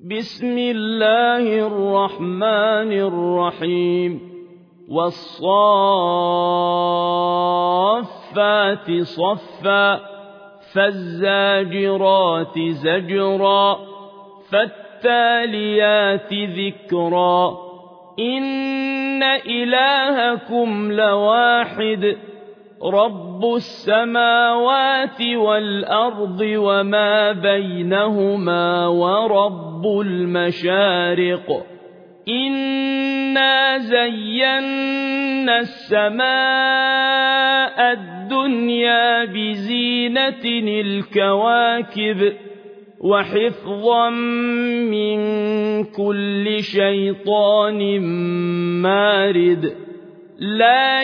بسم الله الرحمن الرحيم والصافات صفا فالزاجرات زجرا فالتاليات ذكرا إن إلهكم لواحد رب السماوات والأرض وما بينهما ورب المشارق إنا زينا السماء الدنيا بزينة الكواكب وحفظا من كل شيطان مارد لا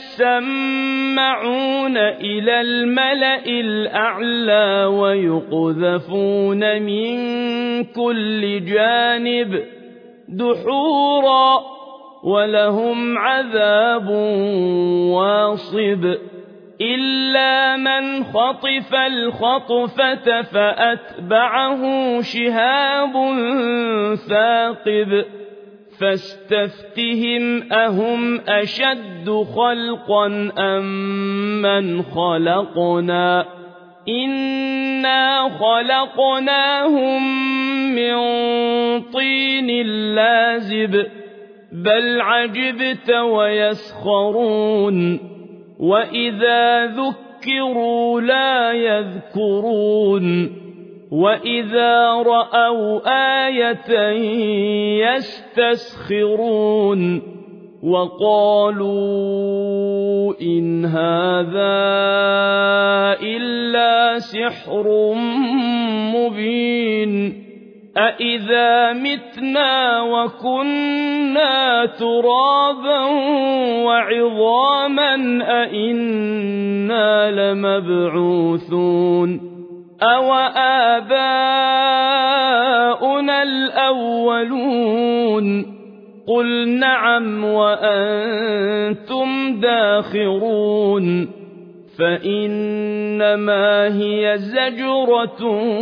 يسمعون إلى الملأ الأعلى ويقذفون من كل جانب دحورا ولهم عذاب واصب إلا من خطف الخطفة فأتبعه شهاب ثاقب فاستفتهم أهم أشد خلقا أم من خلقنا إنا خلقناهم من طين لازب بل عجبت ويسخرون وإذا ذكروا لا يذكرون وإذا رأوا آية يستسخرون وقالوا إن هذا إلا سحر مبين أإذا متنا وكنا ترابا وعظاما أإنا لمبعوثون أو آباؤنا الأولون قل نعم وأنتم داخرون فإنما هي زجرة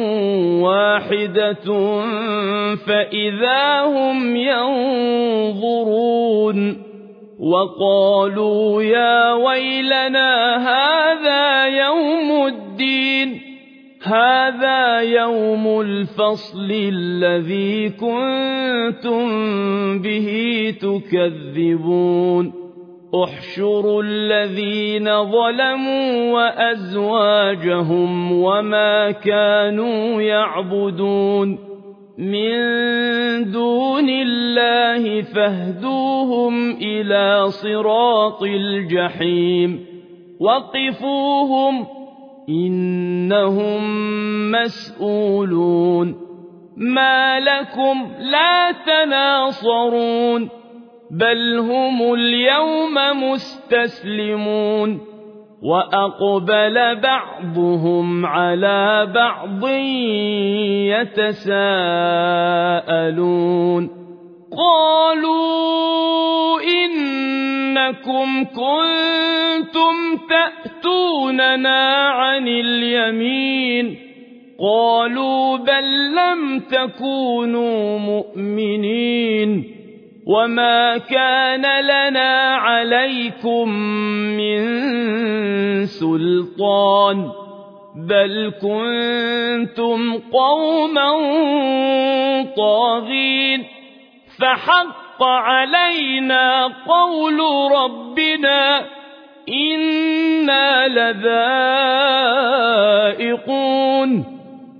واحدة فإذا هم ينظرون وقالوا يا ويلنا هذا يوم الدين هذا يوم الفصل الذي كنتم به تكذبون احشروا الذين ظلموا وأزواجهم وما كانوا يعبدون من دون الله فاهدوهم إلى صراط الجحيم وقفوهم إنهم مسؤولون ما لكم لا تناصرون بل هم اليوم مستسلمون وأقبل بعضهم على بعض يتساءلون قالوا إنكم كنتم تأتوننا عن اليمين قالوا بل لم تكونوا مؤمنين وما كان لنا عليكم من سلطان بل كنتم قوما طاغين فحق علينا قول ربنا إنا لذائقون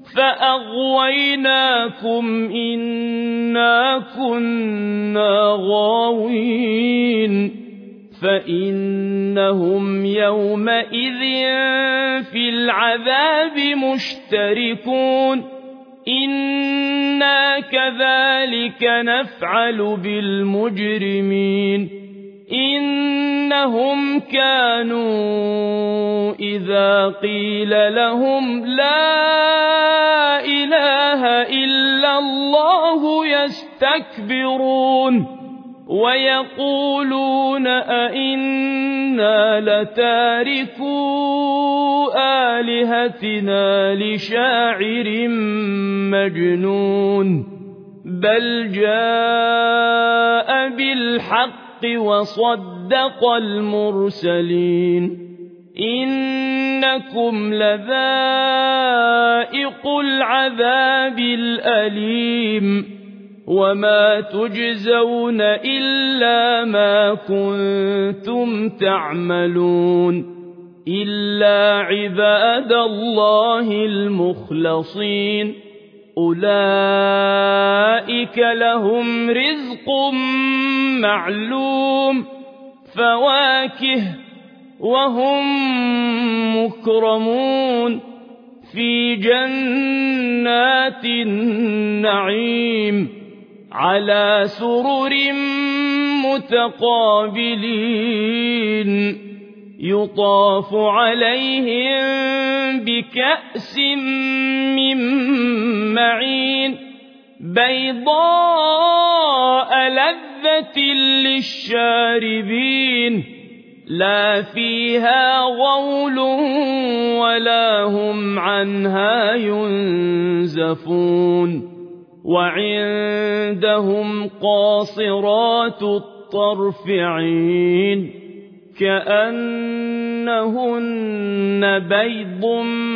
فأغويناكم إنا كنا غاوين فإنهم يومئذ في العذاب مشتركون إنا كذلك نفعل بالمجرمين إنهم كانوا إذا قيل لهم لا إله إلا الله يستكبرون ويقولون أئنا لتاركو آلهتنا لشاعر مجنون بل جاء بالحق وصدق المرسلين إنكم لذائق العذاب الأليم وما تجزون إلا ما كنتم تعملون إلا عباد الله المخلصين أولئك لهم رزق معلوم فواكه وهم مكرمون في جنات النعيم على سرر متقابلين يطاف عليهم بكأس من معين بيضاء لذة للشاربين لا فيها غول ولا هم عنها ينزفون وعندهم قاصرات الطرف عين كأنهن بيض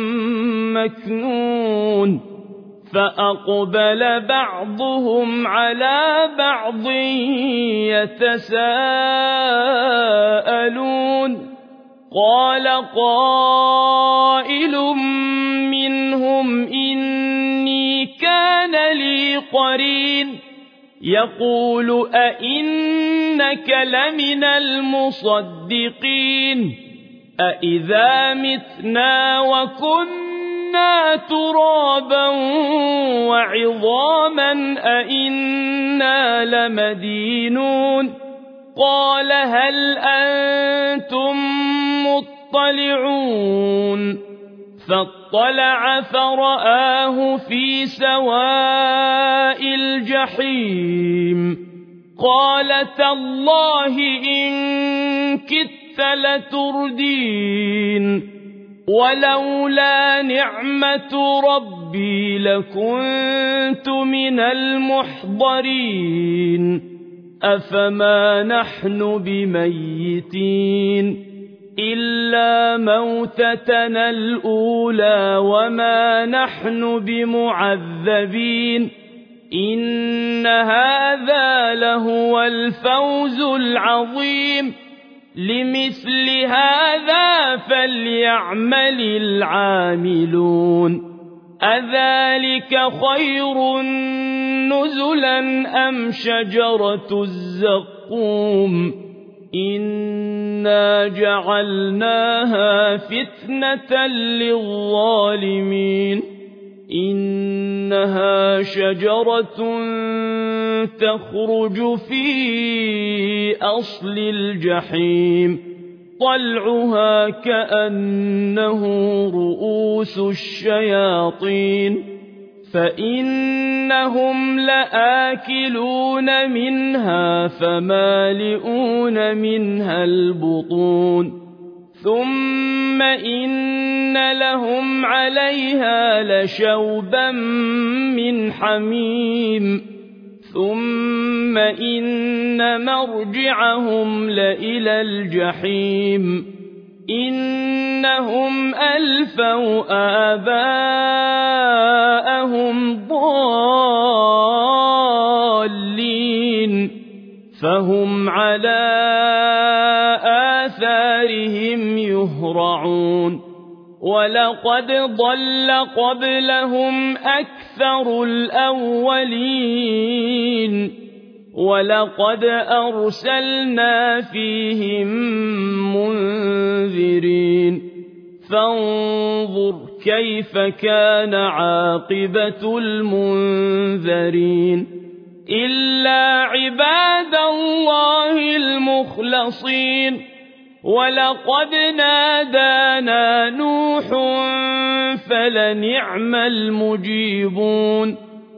مكنون فأقبل بعضهم على بعض يتساءلون قال قائل منهم إني كان لي قرين يقول أئنك لمن المصدقين أئذا متنا وكنا ترابا وعظاما أئنا لمدينون قال هل أنتم مطلعون فاطلع فرآه في سواء الجحيم قال تالله إن كدت لتردين ولولا نعمة ربي لكنت من المحضرين أفما نحن بميتين إلا موتتنا الأولى وما نحن بمعذبين إن هذا لهو الفوز العظيم لمثل هذا فليعمل العاملون أذلك خير نزلا أم شجرة الزقوم إنا جعلناها فتنة للظالمين إنها شجرة تخرج في أصل الجحيم طلعها كأنه رؤوس الشياطين فإنهم لآكلون منها فمالئون منها البطون ثم إن لهم عليها لشوبا من حميم ثم إن مرجعهم لإلى الجحيم إنهم ألفوا آباءهم ضالين فهم على آثارهم يهرعون ولقد ضل قبلهم أكثر الأولين ولقد أرسلنا فيهم منذرين فانظر كيف كان عاقبة المنذرين إلا عباد الله المخلصين ولقد نادانا نوح فلنعم المجيبون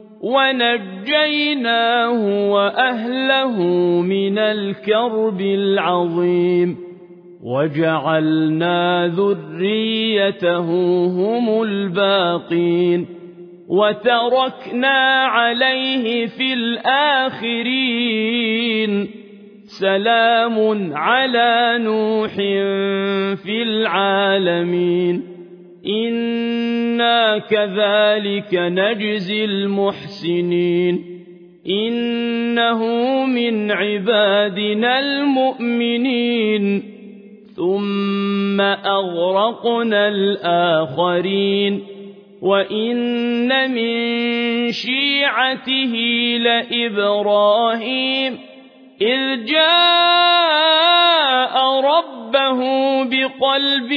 ونجيناه وأهله من الكرب العظيم وجعلنا ذريته هم الباقين وتركنا عليه في الآخرين سلام على نوح في العالمين إنا كذلك نجزي المحسنين إنه من عبادنا المؤمنين ثم أغرقنا الآخرين وإن من شيعته لإبراهيم إذ جاء ربه بقلب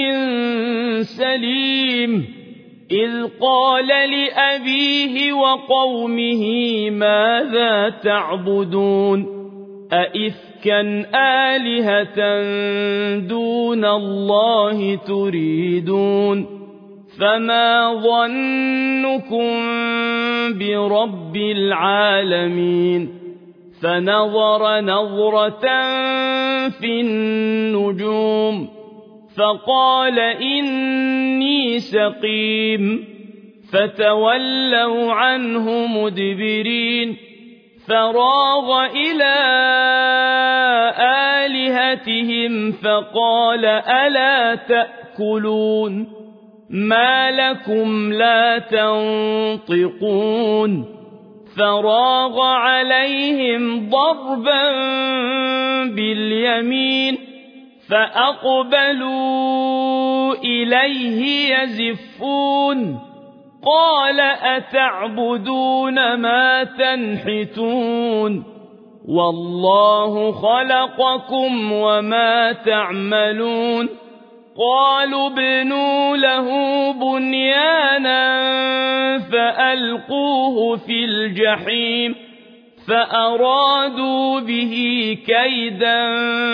سليم إذ قال لأبيه وقومه ماذا تعبدون أئفكا آلهة دون الله تريدون فما ظنكم برب العالمين فنظر نظرة في النجوم فقال إني سقيم فتولوا عنه مدبرين فراغ إلى آلهتهم فقال ألا تأكلون ما لكم لا تنطقون فراغ عليهم ضربا باليمين فأقبلوا إليه يزفون قال أتعبدون ما تنحتون والله خلقكم وما تعملون قالوا ابنوا له بنيانا فألقوه في الجحيم فأرادوا به كيدا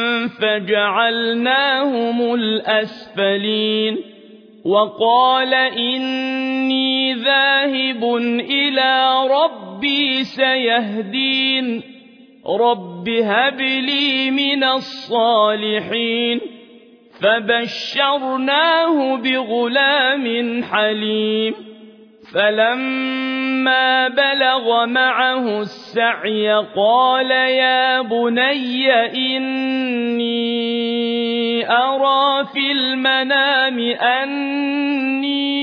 فجعلناهم الأسفلين وقال إني ذاهب إلى ربي سيهدين رب هب لي من الصالحين فبشرناه بغلام حليم فلما بلغ معه السعي قال يا بني إني أرى في المنام أني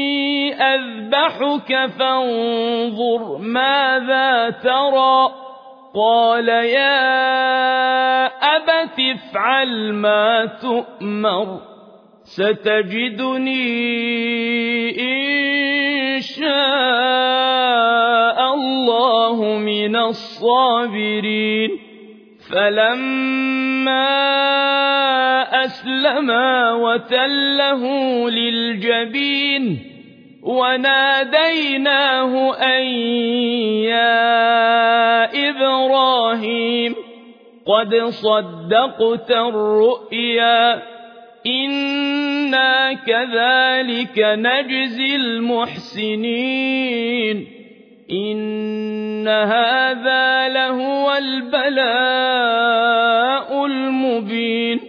أذبحك فانظر ماذا ترى قال يا أبت افعل ما تؤمر ستجدني إن شاء الله من الصابرين فلما أسلما وتله للجبين وناديناه أن يا إبراهيم قد صدقت الرؤيا إنا كذلك نجزي المحسنين إن هذا لهو البلاء المبين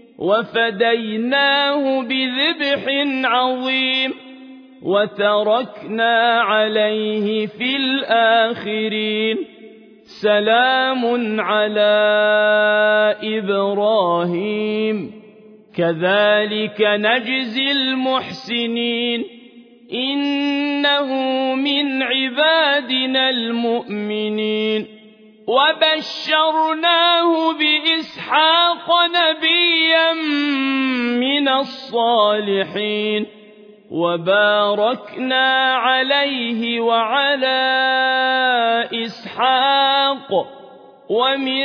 وفديناه بذبح عظيم وتركنا عليه في الآخرين سلام على إبراهيم كذلك نجزي المحسنين إنه من عبادنا المؤمنين وبشرناه بإسحاق نبيا من الصالحين وباركنا عليه وعلى إسحاق ومن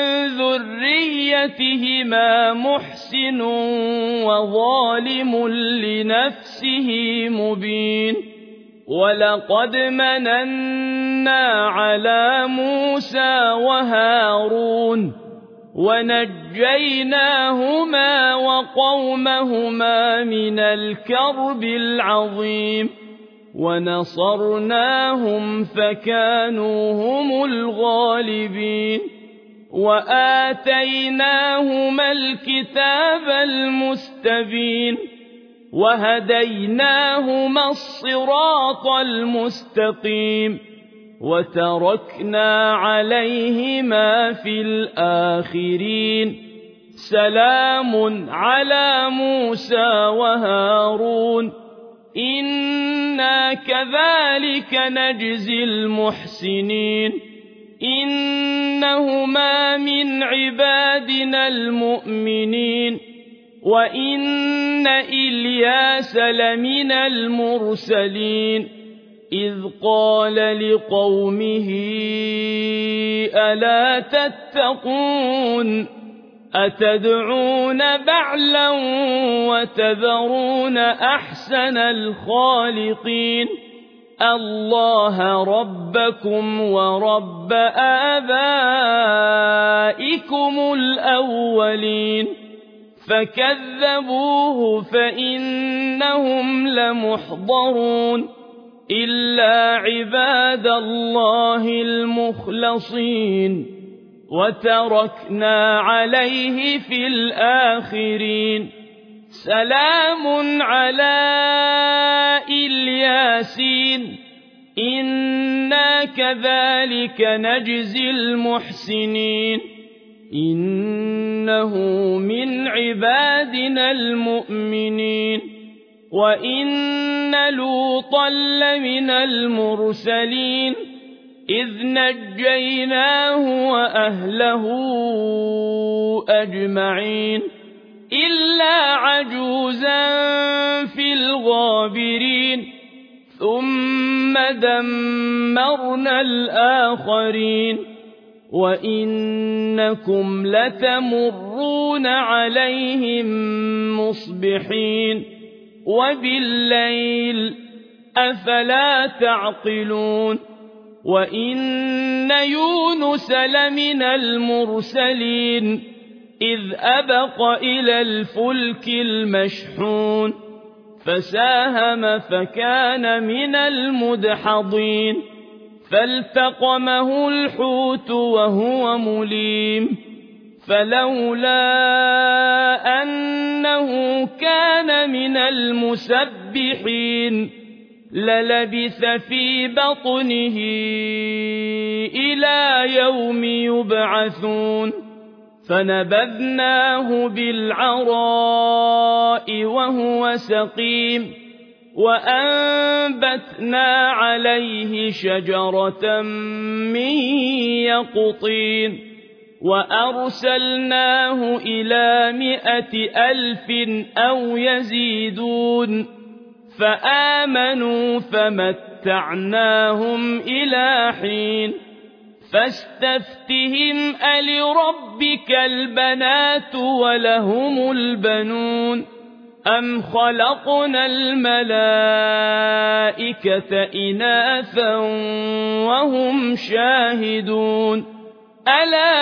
ذريتهما محسن وظالم لنفسه مبين ولقد مننا على موسى وهارون ونجيناهما وقومهما من الكرب العظيم ونصرناهم فكانوا هم الغالبين وآتيناهما الكتاب المستبين وهديناهما الصراط المستقيم وتركنا عليهما في الآخرين سلام على موسى وهارون إنا كذلك نجزي المحسنين إنهما من عبادنا المؤمنين وإن إلياس لمن المرسلين إذ قال لقومه ألا تتقون أتدعون بعلا وتذرون أحسن الخالقين الله ربكم ورب آبائكم الأولين فكذبوه فإنهم لمحضرون إلا عباد الله المخلصين وتركنا عليه في الآخرين سلام على الياسين إنا كذلك نجزي المحسنين إنه من عبادنا المؤمنين وإن لوطا لمن المرسلين إذ نجيناه وأهله أجمعين إلا عجوزا في الغابرين ثم دمرنا الآخرين وإنكم لتمرون عليهم مصبحين وبالليل أفلا تعقلون وإن يونس لمن المرسلين إذ أبق إلى الفلك المشحون فساهم فكان من المدحضين فالتقمه الحوت وهو مليم فلولا أنه كان من المسبحين للبث في بطنه إلى يوم يبعثون فنبذناه بالعراء وهو سقيم وأنبتنا عليه شجرة من يقطين وأرسلناه إلى 100,000 أو يزيدون فآمنوا فمتعناهم إلى حين فاستفتهم ألربك البنات ولهم البنون أم خلقنا الملائكة إناثا وهم شاهدون ألا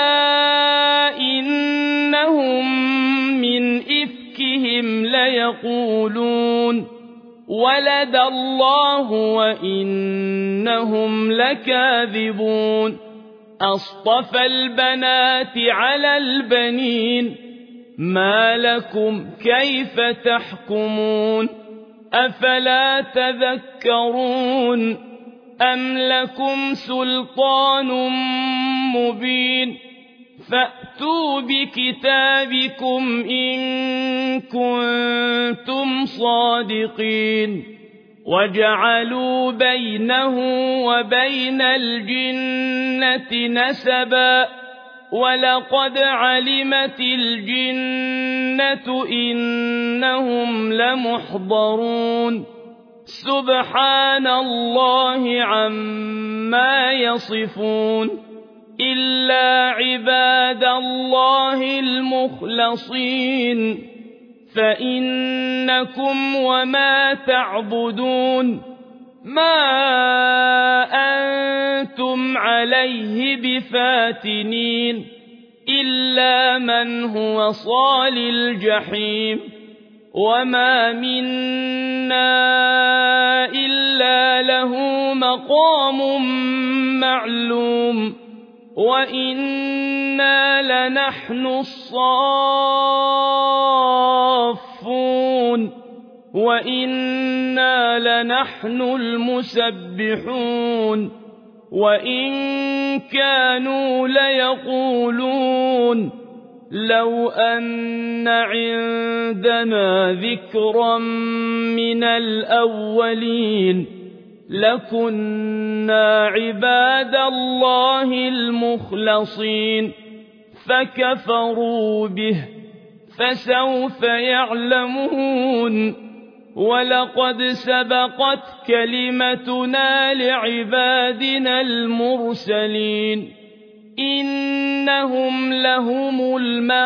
إنهم من إفكهم ليقولون ولد الله وإنهم لكاذبون أصطفى البنات على البنين ما لكم كيف تحكمون أفلا تذكرون أم لكم سلطان مبين فأتوا بكتابكم إن كنتم صادقين وجعلوا بينه وبين الجنة نسبا ولقد علمت الجنة إنهم لمحضرون سبحان الله عما يصفون إلا عباد الله المخلصين فإنكم وما تعبدون ما أنتم عليه بفاتنين إلا من هو صال الجحيم وما منا إلا له مقام معلوم وإنا لنحن الصافون وإنا لنحن المسبحون وإن كانوا ليقولون لو أن عندنا ذكرا من الأولين لكنا عباد الله المخلصين فكفروا به فسوف يعلمون ولقد سبقت كلمتنا لعبادنا المرسلين إنهم لهم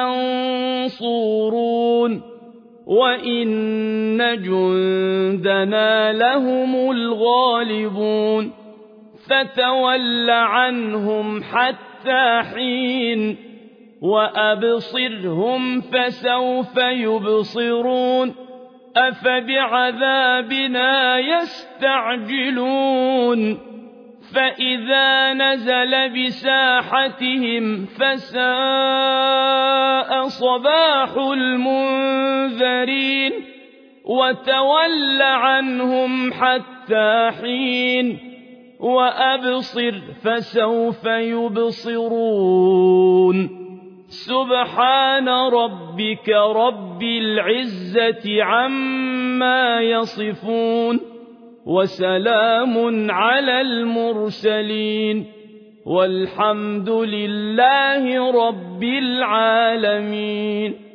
المنصورون وإن جندنا لهم الغالبون فتول عنهم حتى حين وأبصرهم فسوف يبصرون أفبعذابنا يستعجلون فإذا نزل بساحتهم فساء صباح المنذرين وتول عنهم حتى حين وأبصر فسوف يبصرون سبحان ربك رب العزة عما يصفون وسلام على المرسلين والحمد لله رب العالمين.